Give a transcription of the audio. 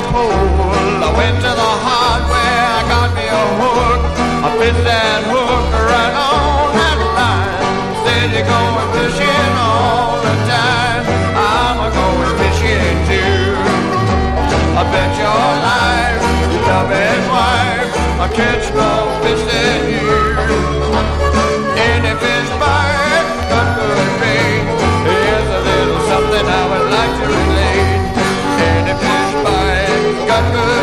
pole. I went to the hardware, I got me a hook. I fit that hook right on that line. Said you're going fishing all the time. I'm going fishing too. I bet your life, you love and wife, I catch more fish than you. Any fish bite, got good bait. Here's a little something I would like to relate. Any fish bite, got good